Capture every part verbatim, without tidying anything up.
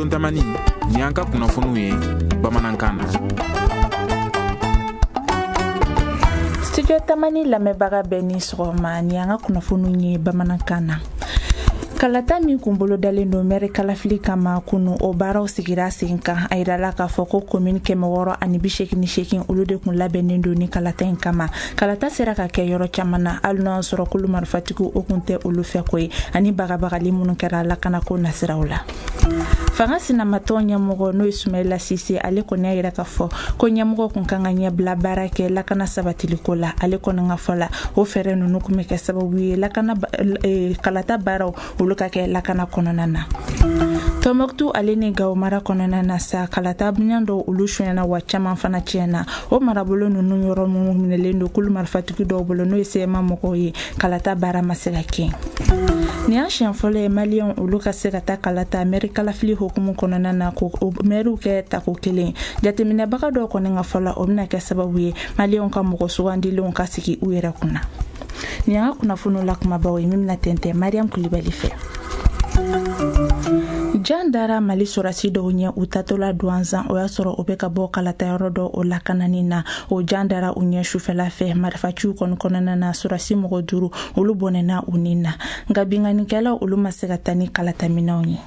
Studio Tamani ni an ka kunnafoniw ye bamanankan na. Studio Tamani lamɛnbaga bɛɛ ni sɔgɔma ni an ka kunnafoniw ye bamanankan na. Kalata min kun bolo dalen do maire kalafili kama kunu o baaraw sigira sen kan a yirala k'a fɔ ko commune kɛmɛ wɔɔrɔ ani bi seegin ni seegin olu de kun labɛnnen do ni kalata in kama. Kalata sera ka kɛ yɔrɔ caman na hali n'o y'a sɔrɔ kulu marifatigiw o kun tɛ olu fɛ ko ye ani bagabagali minnu kɛra lakanako nasiraw la. Fanga sinamatɔ ɲɛmɔgɔ n'o ye Sumayila Sise ale kɔni y'a yira k'a fɔ ko ɲɛmɔgɔ kun kan ka ɲɛbila baara kɛ lakana sabatiliko la ale kɔni ka fɔ la o fɛɛrɛ ninnu kun bɛ kɛ sababu ye lakana e, kalata baaraw olu ka kɛ lakana kɔnɔna na. Tɔnbɔkutu ale ni Gawo mara kɔnɔna na sa kalata minɛn dɔw olu sonyana wa caman fana tiɲɛna o marabolo ninnu yɔrɔ minnu minɛlen do kulu marifatigi dɔw bolo n'o ye C M A mɔgɔw ye kalata baara ma se ka kɛ. Ni y'a siɲɛ fɔlɔ ye maliyɛnw olu ka se ka taa kalata maire kalafili hukumu kɔnɔna na ko mairiw kɛ tako kelen jateminɛbaga dɔw kɔni ka fɔla o bɛna kɛ sababu ye maliyɛnw ka mɔgɔ sugandilenw ka sigi u yɛrɛ kunna. Ni an ka kunnafoniw la kumabaw ye min bɛna tɛntɛn Mariam Kulibali fɛ. Jan dara Mali sorasi dɔw ɲɛ u tatola douanzan o y'a sɔrɔ o bɛ ka bɔ kalata yɔrɔ dɔ o lakanani na o jan dara u ɲɛ sufɛla fɛ marifaciw kɔni kɔnɔna na sorasi mɔgɔ duuru olu bɔnɛna u ni na nka binganikɛlaw olu ma se ka taa ni kalata minɛnw ye.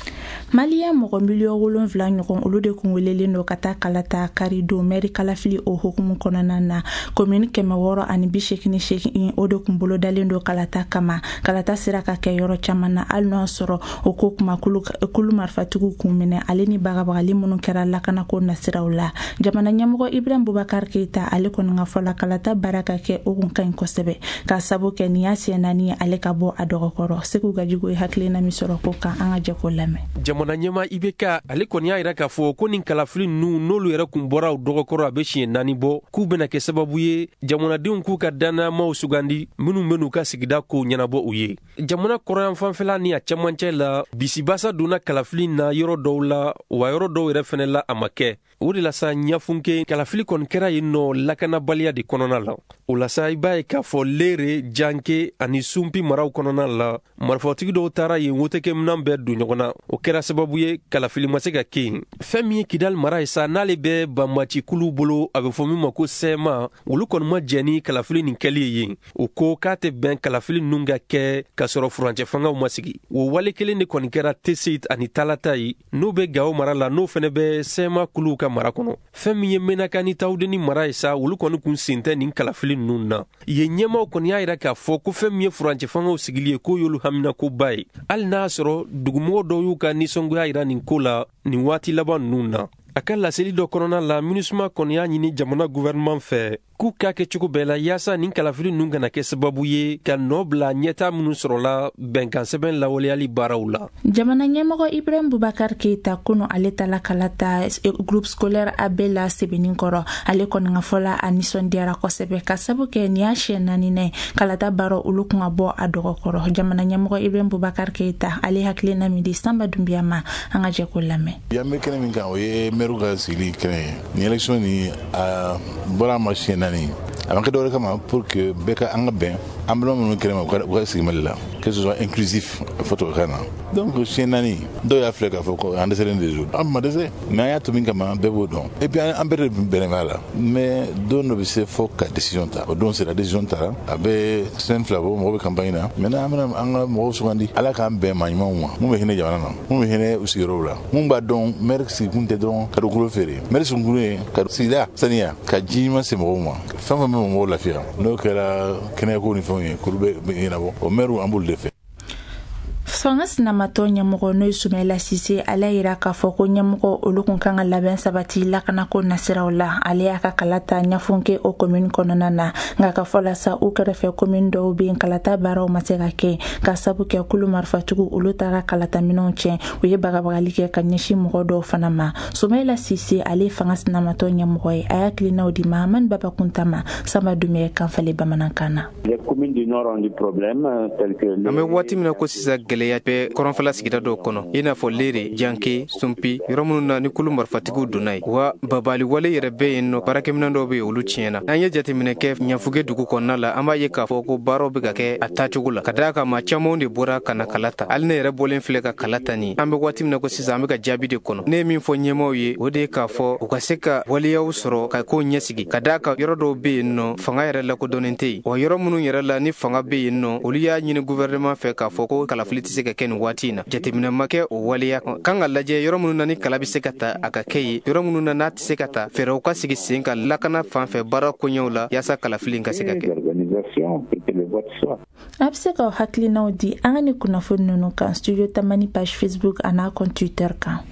Maliyɛn mɔgɔ miliyɔn wolonwula ɲɔgɔn olu de kun welelen do ka taa kalata karido maire kalafili o hukumu kɔnɔna na commune kɛmɛ wɔɔrɔ ani bi seegin ni seegin o de kun bolo dalen do kalata kama kalata sera ka kɛ yɔrɔ caman na hali n'o y'a sɔrɔ o ko kuma kulu marifatigiw kun minɛ ale ni bagabagali minnu kɛra lakanako nasiraw la. Jamana ɲɛmɔgɔ Ibrahim Boubacar Keita ale kɔni ka fɔla kalata baara ka kɛ o kun ka ɲi kosɛbɛ k'a sabu kɛ nin y'a siɲɛ naani ye ale ka bɔ a dɔgɔkɔrɔ Segu Gajigo ye hakilina min sɔrɔ ko kan an ka jɛ k'o lamɛn. Jamana ɲɛma I B K ale kɔni y'a yira k'a fɔ ko nin kalafili ninnu n'olu yɛrɛ kun bɔra u dɔgɔkɔrɔ a bɛ siɲɛ naani bɔ k'u bɛna kɛ sababu ye jamanadenw k'u ka dannamaw sugandi minnu bɛn'u ka sigida kow ɲɛnabɔ u ye. Jamana kɔrɔyan fanfɛla ni a camancɛ la bisibasa donna kalafili na yɔrɔ dɔw la wa yɔrɔ dɔw yɛrɛ fɛnɛ la a ma kɛ. O de la sa ɲafunke kalafili kɔni kɛra yen nɔ lakanabaliya de kɔnɔna la. O la sa I b'a ye k'a fɔ Lere, Janke ani Sumpi maraw kɔnɔna la marifatigi dɔw taara yen wotekɛminan bɛɛ don ɲɔgɔn na o kɛra sababu ye kalafili ma se ka kɛ yen. Fɛn min ye Kidal mara ye sa n'ale bɛ banmaci kulu bolo a bɛ fɔ min ma ko C M A olu kɔni ma jɛ ni kalafili nin kɛli ye yen o ko k'a tɛ bɛn kalafili ninnu ka kɛ k'a sɔrɔ furancɛ fangaw ma sigi. O wale kelen de kɔni kɛra Tesit ani Talata ye n'o bɛ Gawo mara la n'o fɛnɛ bɛ C M A kuluw ka mara kɔnɔ. Fɛn min ye Menaka ni Tawudeni mara ye sa olu kɔni kun sen tɛ nin kalafili ninnu na. Yen ɲɛmaw kɔni y'a yira k'a fɔ ko fɛn min ye furancɛ fangaw sigili ye ko y'olu haminakoba ye hali n'a sɔrɔ dugumɔgɔ dɔw y'u ka nisɔngoya yira nin ko la nin waati laban ninnu na. A ka laseli dɔ kɔnɔna la MINUSMA kɔni y'a ɲini jamana gouvernement fɛ k'u k'a kɛ cogo bɛɛ la yaasa nin kalafili ninnu kana kɛ sababu ye ka nɔ bila ɲɛta minnu sɔrɔla bɛnkan sɛbɛn lawaleyali baaraw la. Jamana ɲɛmɔgɔ Ibrahim Boubacar Keita kunu ale tala kalata groupe scolaire A B la sɛbɛnni kɔrɔ ale kɔni ka fɔla a nisɔndiyara kosɛbɛ ka sabu kɛ nin y'a siɲɛ naani na kalata baaraw olu kun ka bɔ a dɔgɔkɔrɔ. Jamana ɲɛmɔgɔ Ibrahim Boubacar Keita ale hakilina min di Samba Dumbiya ma an ka jɛ k'o lamɛn. Yan bɛ kɛnɛ min kan o ye maire ka sigili kɛnɛ ye ni élection ni a bɔra ma siɲɛ naani a ma kɛ dɔwɛrɛ kama pour que bɛɛ ka an ka bɛn an baliman minnu kɛnɛ ma u ka sigi Mali la que ce soit inclusif fɔ tubabukan na donc siɲɛ naani dɔw y'a filɛ k'a fɔ ko an dɛsɛlen de don an ma dɛsɛ mais an y'a to min kama bɛɛ b'o dɔn et puis an bɛɛ de bɛnnen b'a la mais don dɔ bɛ se fɔ ka décision ta o don sera décision tara a bɛ sɛn fila bɔ mɔgɔw bɛ campagne na maintenant an bɛna an ka mɔgɔw sugandi ala k'an bɛn maa ɲumanw ma mun bɛ hinɛ jamana na mun bɛ hinɛ u sigiyɔrɔw la mun b'a dɔn maire sigikun tɛ dɔrɔn ka dugukolo feere maire sigikun ye ka sigida saniya ka ji ɲuman se mɔgɔw ma fɛn fɛn bɛ mɔgɔw lafiya n'o kɛra kɛnɛyako ni fɛnw ye k'olu bɛ ɲɛnabɔ o maire an b'olu de fɛ. Fanga sinamatɔ ɲɛmɔgɔ n'o ye Sumayila Sise ale yira k'a fɔ ko ɲɛmɔgɔ olu kun kan ka labɛn sabati lakanako nasiraw la ale y'a ka kalata ɲafunke o commune kɔnɔna na nka ka fɔ la sa u kɛrɛfɛ commune dɔw bɛ yen kalata baaraw ma se ka kɛ ka sabu kɛ kulu marifatigiw olu taara kalata minɛnw tiɲɛ u ye bagabagali kɛ ka ɲɛsin mɔgɔ dɔw fana ma. Sumayila Sise ale fanga sinamatɔ ɲɛmɔgɔ ye a hakilinaw di Mahamani Baba Kuntama Samba Dumbiya kanfali bamanankan na. Les communes du Nord ont du problème tel que an bɛ waati min na ko sisan gɛlɛya gɛlɛya bɛ kɔrɔnfɛla sigida dɔw kɔnɔ i n'a fɔ leere janke sumpi yɔrɔ minnu na ni kulu marifatigiw donna ye wa babali wale yɛrɛ bɛ yen nɔ baarakɛminɛ dɔw bɛ yen olu tiɲɛna n'an ye jateminɛ kɛ ɲafuge dugu kɔnɔna la an b'a ye k'a fɔ ko baaraw bɛ ka kɛ a taacogo la ka d'a kan maa camanw de bɔra ka na kala ta hali ne yɛrɛ bɔlen filɛ ka kala ta nin an bɛ waati min na ko sisan an bɛ ka jaabi de kɔnɔ ne ye min fɔ ɲɛmaaw ye o de ye k'a fɔ u ka se ka waleyaw sɔrɔ ka kow ɲɛsigi ka d'a kan yɔrɔ dɔw bɛ yen nɔ fanga yɛrɛ lakodɔnnen tɛ yen wa yɔrɔ minnu yɛrɛ la ni fanga bɛ yen nɔ olu y'a ɲini gouvernement fɛ k'a fɔ ko kalafili tɛ se ka kɛ nin waati in na jateminɛ ma kɛ o waleya kan ka lajɛ yɔrɔ minnu na ni kala bɛ se ka ta a ka kɛ ye yɔrɔ minnu na n'a tɛ se ka ta fɛɛrɛw ka sigi sen ka lakana fan fɛ baara koɲɛw la yaasa kalafili ka se ka kɛ a bɛ se ka hakilinaw di an ka ni kunnafoni ninnu kan studio tamani page facebook a n'a compte twitter kan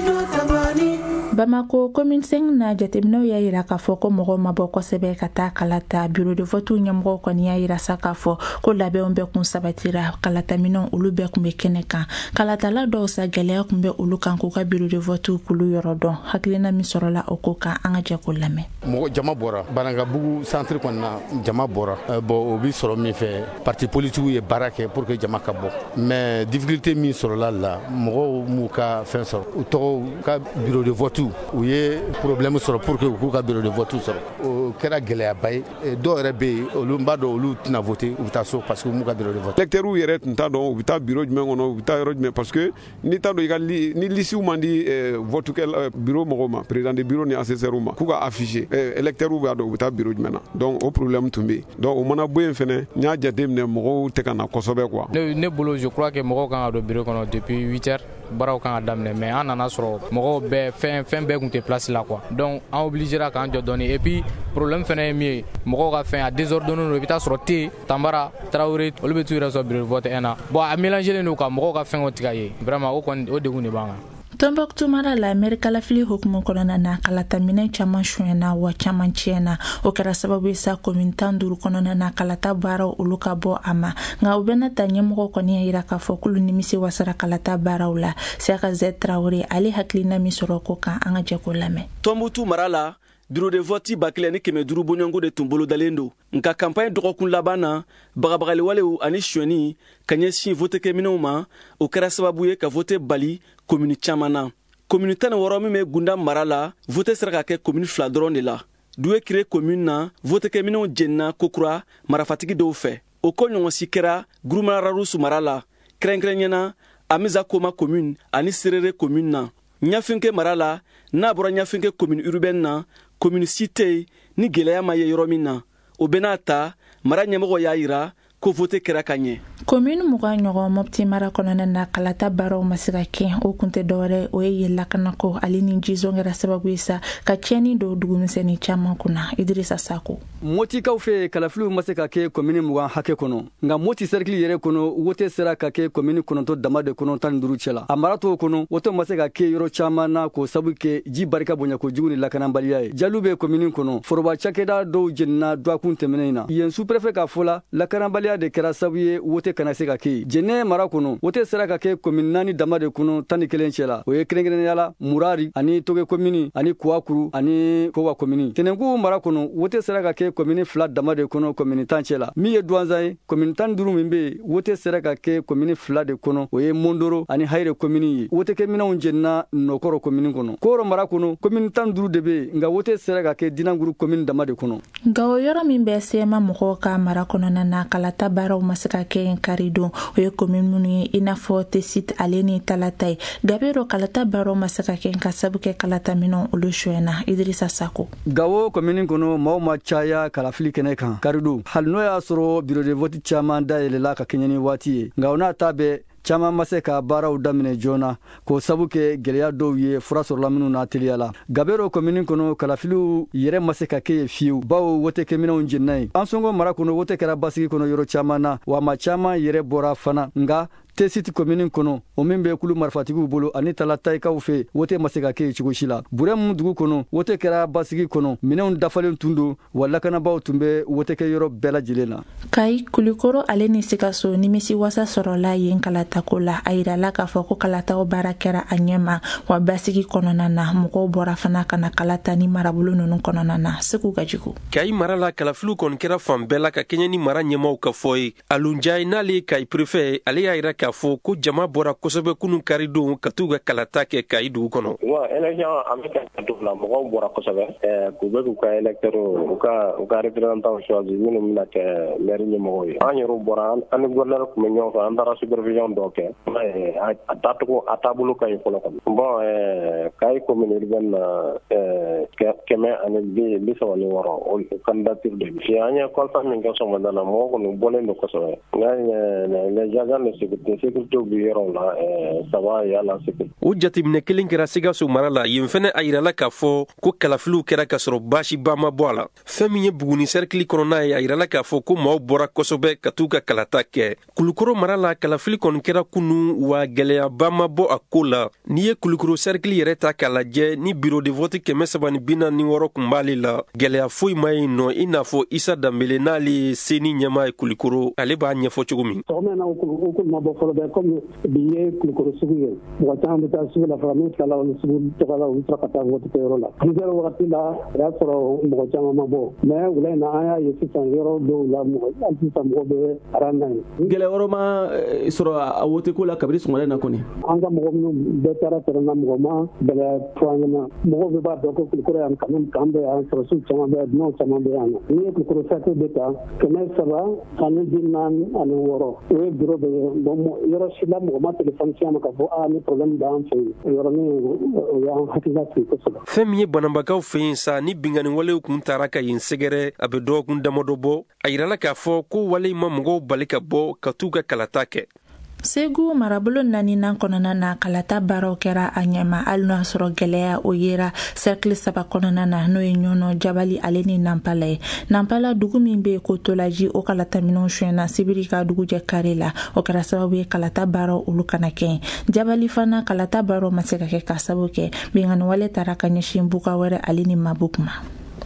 Bamako commune cinq na jateminɛw y'a yira k'a fɔ ko mɔgɔw ma bɔ kosɛbɛ ka taa kala ta bureau de vote ɲɛmɔgɔw kɔni y'a yira sa k'a fɔ ko labɛnw bɛɛ kun sabatira kalataminɛw olu bɛɛ kun bɛ kɛnɛ kan kalatala dɔw sa gɛlɛya kun bɛ olu kan k'u ka bureau de vote kulu yɔrɔ dɔn hakilina min sɔrɔla o ko kan an ka jɛ ko lamɛn mɔgɔ jama bɔra Banangabugu centre kɔni na jama bɔra bon o bi sɔrɔ min fɛ parti politique ye baara kɛ pour que jama ka bɔ mais difficulté min sɔrɔla la mɔgɔw m'u ka fɛn sɔrɔ u tɔgɔ ka bureau de vote u ye problème sɔrɔ pour que u k'u ka bureau de vote sɔrɔ o kɛra gɛlɛyaba ye dɔw yɛrɛ bɛ yen olu b'a dɔn olu tɛna voter u bɛ taa so parce que u m'u ka bureau de vote électeurs yɛrɛ tun t'a dɔn u bɛ taa bureau jumɛn kɔnɔ u bɛ taa yɔrɔ jumɛn parce que n'i t'a dɔn i ka ni lisiw man di vote kɛ bureau mɔgɔw ma président de bureau ni assesseurs ma k'u ka afficher électeurs b'a dɔn u bɛ taa bureau jumɛn na donc o problème tun bɛ yen donc o mana bɔ yen fɛnɛ n y'a jateminɛ mɔgɔw tɛ ka na kosɛbɛ quoi. ne bolo je crois que mɔgɔw kan ka don bureau kɔnɔ depuis huit heures baaraw kan ka daminɛ mais an nana sɔrɔ mɔgɔw bɛɛ fɛn fɛn bɛɛ kun tɛ place la quoi donc an obligera k'an jɔ dɔɔni et puis problème fɛnɛ ye min ye mɔgɔw ka fɛn a désordonné don i bɛ taa sɔrɔ te Tanbara Traoré olu bɛ t'u yɛrɛ sɔrɔ bureau de vote un na bon a mélangé don ka mɔgɔw ka fɛnw tigɛ ye vraiment o kɔni o degun de b'an kan. Tombouctou mara la Amérique kalafili hukumu kɔnɔna na kalataminɛ caman suɲɛna wa caman tiɲɛna o kɛra sababu ye sa commune tan duuru kɔnɔna na kalata baaraw olu ka bɔ a ma nka u bɛna ta ɲɛmɔgɔ kɔni y'a yira k'a fɔ k'olu nimisi wasara kalata baaraw la Seka Z Traoré ale hakilina min sɔrɔ ko kan an ka jɛ ko lamɛn. Tombouctou mara la bureau de vote ba kelen ni kɛmɛ duuru bɔɲɔgɔnko de tun bolodalen don nka campagne dɔgɔkun laban na bagabagali ani suɲɛni ka ɲɛsin votekɛminɛw ma o kɛra sababu ye ka vote bali commune caman na commune tan ni wɔɔrɔ min bɛ Gunda mara la vote sera ka kɛ commune fila dɔrɔn de la Doué créé commune na votekɛminɛw jenna kokura marafatigi dɔw fɛ o ko ɲɔgɔn si kɛra Gurumararusu mara la kɛrɛnkɛrɛnyana Amiza Koma commune ani Serere commune na Ɲafinke mara la n'a bɔra Ɲafinke commune urbaine na commune cité ni gɛlɛya ma ye yɔrɔ min na o bɛna ta mara ɲɛmɔgɔ y'a yira ko vote kɛra ka ɲɛ. Commune mugan ɲɔgɔn Mopti mara kɔnɔna na kalata baaraw ma se ka kɛ o kun tɛ dɔwɛrɛ o ye yelakanako ale ni jizo kɛra sababu ye sa ka tiɲɛni don dugumisɛnnin caman kunna Idrissa Sako. Motikaw fɛ kalafiliw ma se ka kɛ commune mugan hakɛ kɔnɔ nka Moti cercle yɛrɛ kɔnɔ wote sera ka kɛ commune kɔnɔntɔn dama de kɔnɔ tan ni duuru cɛ la a mara tɔw kɔnɔ wote ma se ka kɛ yɔrɔ caman na k'o sababu kɛ ji barika bonya kojugu ni lakanabaliya ye Jalu bɛ commune kɔnɔ foroba cakɛda dɔw jenina duwakun tɛmɛnen in na yen sous-préfet ka fɔ la lakanabaliya de kɛra sababu ye wote kana se ka kɛ jɛnɛ mara kɔnɔ wote sera ka kɛ commune naani dama de kɔnɔ tan ni kelen cɛ la o ye kɛrɛnkɛrɛnnenya la Murari ani Toge commune ani Kuwakuru ani Kowa commune Tɛnɛnku mara kɔnɔ wote sera ka kɛ commune fila dama de kɔnɔ commune tan cɛ la min ye Douanza ye commune tan duuru min bɛ wote sera ka kɛ commune fila de kɔnɔ o ye Mondoro ani Hayire commune ye wote kɛminɛw jenina Nɔkɔrɔ commune kɔnɔ Koro mara kɔnɔ commune tan duuru de bɛ nka wote sera ka kɛ Dinanguru commune dama de kɔnɔ nka o yɔrɔ min bɛ sema mɔgɔw ka mara kɔnɔna na kalata baaraw ma se ka kɛ yen kari don o ye commune minnu ye i n'a fɔ Tesit ale ni Talata ye Gabero kalata baaraw ma se ka kɛ ka sabu kɛ kalata minɛnw olu suɲɛna Idrissa Sako. Gawo commune kɔnɔ maaw ma caya kalafili kɛnɛ kan kari don hali n'o y'a sɔrɔ bureau de vote caman dayɛlɛla ka kɛɲɛ ni waati ye nka o n'a ta bɛɛ caman ma se ka baaraw daminɛ joona k'o sabu kɛ gɛlɛya dɔw ye fura sɔrɔla minnu na teliya la Gabero commune kɔnɔ kalafiliw yɛrɛ ma se ka kɛ ye fiyewu bawo wote kɛminɛw jenina ye Ansongo mara kɔnɔ wote kɛra basigi kɔnɔ yɔrɔ caman na wa ma caman yɛrɛ bɔra fana nka Tesit commune kɔnɔ o min bɛ kulu marifatigiw bolo ani Talatayikaw fɛ wote ma se ka kɛ cogo si la Burɛmu dugu kɔnɔ wote kɛra basigi kɔnɔ minɛnw dafalen tun don wa lakanabaw tun bɛ wote kɛ yɔrɔ bɛɛ lajɛlen na. Kayi Kulikoro ale ni Sikaso nimisi wasa sɔrɔla yen kalatako la a yirala k'a fɔ ko kalataw baara kɛra a ɲɛma wa basigi kɔnɔna na mɔgɔw bɔra fana ka na kalata ni marabolo ninnu kɔnɔna na Seku Gajigo. Kayi mara la kalafiliw kɔni kɛra fan bɛɛ la ka kɛɲɛ ni mara ɲɛmaw ka fɔ ye Alunjai n'ale Kayi préfet ale y'a yira ka k'a fɔ ko jama bɔra kosɛbɛ kunun karidon ka t'u ka kalata kɛ kayi dugu kɔnɔ. wa élection an bɛ ka to la mɔgɔw bɔra kosɛbɛ k'u bɛ k'u ka électeurs u ka u ka représentants choisi minnu bɛna kɛ maire ɲɛmɔgɔw ye. an yɛrɛw bɔra an ni gouverneur tun bɛ ɲɔgɔn fɛ an taara supervision dɔw kɛ a taacogo a taabolo ka ɲi fɔlɔ kɔni. bon kayi commune urbaine na kɛmɛ ani bi saba ni wɔɔrɔ o candidature de bi. an ye constat min kɛ sɔgɔmada la mɔgɔw kɔni bɔlen don kosɛbɛ. les agents de sécurité sécurité bi yɔrɔ la ça va yala sécurité. o jateminɛ kelen kɛra Sikaso mara la yen fɛnɛ a yirala k'a fɔ ko kalafiliw kɛra ka sɔrɔ baasiba ma bɔ a la. fɛn min ye Buguni cercle kɔnɔna ye a yirala k'a fɔ ko maaw bɔra kosɛbɛ ka t'u ka kalata kɛ. Kulukoro mara la kalafili kɔni kɛra kunun wa gɛlɛyaba ma bɔ a ko la. n'i ye Kulukoro cercle yɛrɛ ta k'a lajɛ ni bureau de vote kɛmɛ saba ni bi naani wɔɔrɔ kun b'ale la gɛlɛya foyi ma yen nɔ i n'a fɔ Isa Danbele n'ale ye seni ɲɛma ye Kulukoro ale b'a ɲɛfɔ cogo min. sɔgɔmada o ko ma bɔ fɔlɔ bɛ comme bi ye Kulukoro sugu ye mɔgɔ caman bɛ taa sugu la fara min tilala olu sugu tɔgɔ la olu sera ka taa vote kɛ yɔrɔ la. plusieurs wagati la o y'a sɔrɔ mɔgɔ caman ma bɔ mais wula in na an y'a ye sisan yɔrɔ dɔw la mɔgɔ hali sisan mɔgɔ bɛ aran na ye. gɛlɛya wɛrɛ ma sɔrɔ a vote ko la kabini sɔgɔmada in na kɔni. an ka mɔgɔ minnu bɛɛ taara terrain na mɔgɔ ma gɛlɛya fɔ an ɲɛna mɔgɔw bɛ b'a dɔn ko Kulukoro yan quand même k'an bɛ yan sɔrɔsiw caman bɛ yan dunanw caman bɛ yan nɔ. n'i ye Kulukoro cercle bɛ ta kɛmɛ saba ani bi naani ani wɔɔrɔ o ye bureau bɛ ye bon yɔrɔ si la mɔgɔ ma téléphone ci a ma k'a fɔ aa ni problème b'an fɛ yen o yɔrɔnin o y'an hakilila sigi kosɛbɛ. fɛn min ye banabagaw fɛ yen sa ni bingani walew kun taara ka yen sɛgɛrɛ a bɛ dɔgɔkun damadɔ bɔ a yirala k'a fɔ ko wale ma mɔgɔw bali ka bɔ ka t'u ka kalata kɛ. Segu marabolo naaninan kɔnɔna na kalata baaraw kɛra a ɲɛma hali n'o y'a sɔrɔ gɛlɛya o yera cercle saba kɔnɔna na n'o ye ɲɔnɔ jabali ale ni nampala ye. nampala dugu min bɛ ko tolaji o kalata minɛnw suyɛna sibiri ka dugu jɛ kare la o kɛra sababu ye kalata baaraw olu kana kɛ. jabali fana kalata baaraw ma se ka kɛ ka sababu kɛ bingani wale taara ka ɲɛsin buka wɛrɛ ale ni mabuku ma.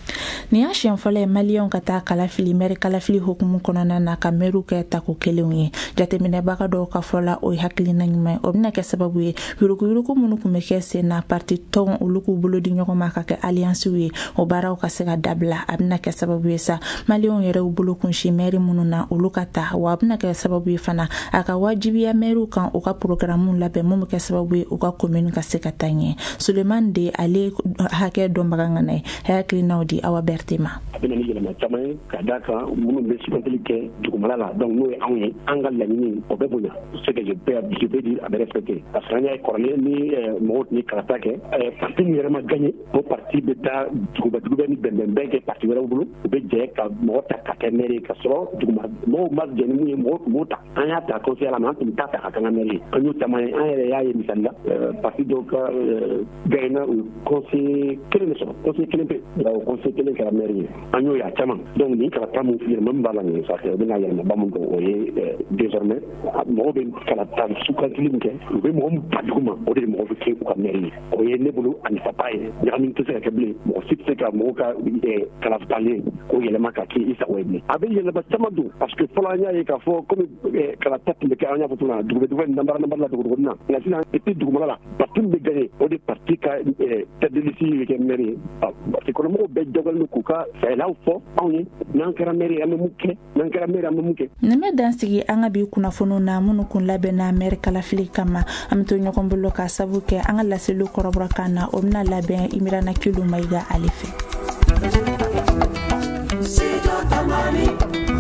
Ni y'a siɲɛ fɔlɔ ye maliyɛnw ka taa kalafili mɛri kalafili hukumu kɔnɔna na ka mɛriw kɛ tako kelenw ye. jateminɛbaga dɔw ka fɔ la o ye hakilina ɲuman ye o bɛna kɛ sababu ye yuruguyurugu minnu kun bɛ kɛ sen na parti tɔnw olu k'u bolo di ɲɔgɔn ma ka kɛ alliancew ye o baaraw ka se ka dabila a bɛna kɛ sababu ye sa maliyɛnw yɛrɛ u bolo kunsi mɛri minnu na olu ka ta wa a bɛna kɛ sababu ye fana a ka wajibiya mɛriw kan u ka programmew labɛn mun bɛ kɛ sababu ye u ka commune ka se ka taa ɲɛ. Sulemani de ale hakɛ dɔnbaga ŋana ye hakilinaw di Awa Berté ma. a bɛna ni yɛlɛma caman ye ka da kan minnu bɛ sugantili kɛ dugumala la donc n'o ye anw ye an ka laɲini o bɛ bonya ce que je peux je peux dire a bɛ respecté parce que an y'a ye kɔrɔlen ni mɔgɔw tun ye kalata kɛ parti min yɛrɛ ma gagné o parti bɛ taa duguba duguba ni bɛnbɛnbɛn kɛ parti wɛrɛw bolo u bɛ jɛ ka mɔgɔ ta ka kɛ maire ka sɔrɔ duguma mɔgɔw ma jɛ ni mun ye mɔgɔw tun b'o ta an y'a ta conseil la mais an tun bɛ taa ta ka kɛ an ka maire ye an y'o caman ye an yɛrɛ y'a ye misali la parti dɔw ka gagné na o conseil kelen de sɔrɔ conseil kelen pe o conseil kelen kɛra maire ye an y'o y'a caman donc nin kalata min yɛlɛma min b'a la nin ça fait o bɛna yɛlɛmaba min kɛ o ye désormais mɔgɔw bɛ kalata sugantili min kɛ u bɛ mɔgɔ min ta dugu ma o de ye mɔgɔ bɛ kɛ u ka maire ye o ye ne bolo ani papa ye ɲagami tɛ se ka kɛ bilen mɔgɔ si tɛ se ka mɔgɔw ka kalafitalen o yɛlɛma ka kɛ i sago ye bilen a bɛ yɛlɛma caman don parce que fɔlɔ an y'a ye k'a fɔ komi kalata tun bɛ kɛ an y'a fɔ cogo min na duguba nambara nambara la dugu na nka sisan et puis dugumala la parti min bɛ gagné o de parti ka tête de liste bɛ kɛ maire ye parce que kɔnɔmɔgɔw bɛɛ jagoyalen don k'u ka fɛɛlaw fɔ anw ye n'an kɛra maire an bɛ mun kɛ n'an kɛra maire an bɛ mun kɛ. nin bɛ dan sigi an ka bi kunnafoniw na minnu kun labɛnna maire kalafili kama an bɛ to ɲɔgɔn bolo ka sabu kɛ an ka laseliw kɔrɔbɔrɔ kan na o bɛna labɛn Imirana Kilu Mayiga ale fɛ.